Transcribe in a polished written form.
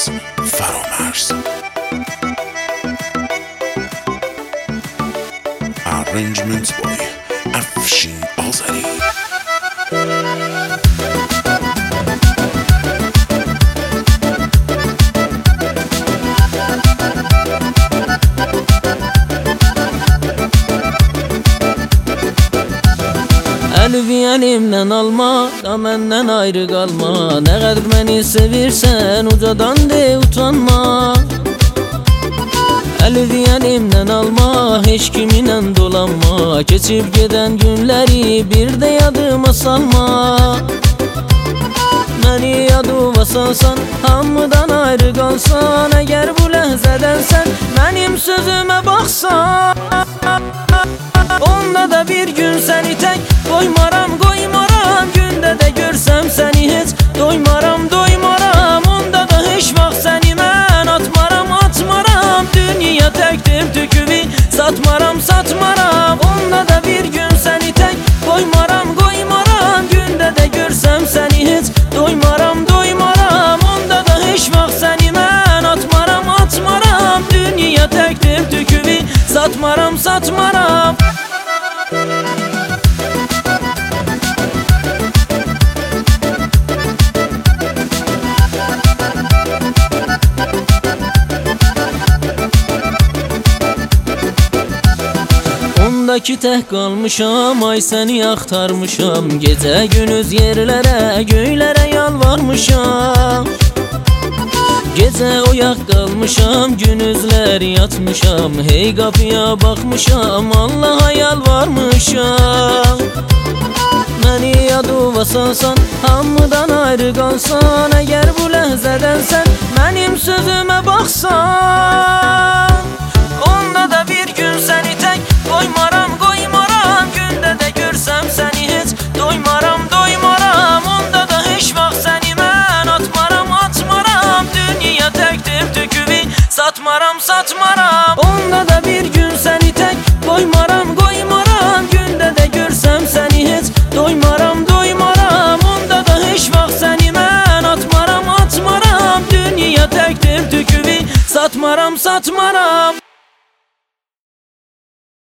فرامرز Arrangement by افشین آذری. Əlvi əlimdən alma, da məndən ayrı qalma. Nə qədər məni sevirsən, ucadan de utanma. Əlvi əlimdən alma, heç kiminlə dolanma. Keçib gedən günləri bir də yadıma salma. Məni yadıma salsan, hamıdan ayrı qalsan. Əgər bu ləhzədən sən mənim sözümə baxsan, onda da bir gün səni tək qoymaram, qoymaram. Gündə də görsəm səni heç doymaram, doymaram. Onda da heç vaxt səni mən atmaram, atmaram. Dünya təkdir tüküvi satmaram, satmaram. Onda da bir gün səni tək qoymaram, qoymaram. Gündə də görsəm səni heç doymaram, doymaram. Onda da heç vaxt səni mən atmaram, atmaram. Dünya təkdir tüküvi satmaram, satmaram. Ondakı tək qalmışam, ay səni axtarmışam. Gecə gündüz yerlərə, göylərə yalvarmışam. Gecə oyaq qalmışam, gündüzlər yatmışam. Hey qapıya baxmışam, Allaha yalvarmışam. Məni yadıma salsan, hamıdan ayrı qalsan. Əgər bu ləhzədən sən mənim sözümə baxsan, onda da bir gün səni tək qoymaram, qoymaram. Gündə də görsəm səni heç doymaram, doymaram. Onda da heç vaxt səni mən atmaram, atmaram. Dünya təkdir tüküvi satmaram, satmaram. Onda da bir gün səni tək qoymaram, qoymaram. Gündə də görsəm səni heç doymaram, doymaram. Onda da heç vaxt səni mən atmaram, atmaram. Dünya təkdir tüküvi satmaram, satmaram.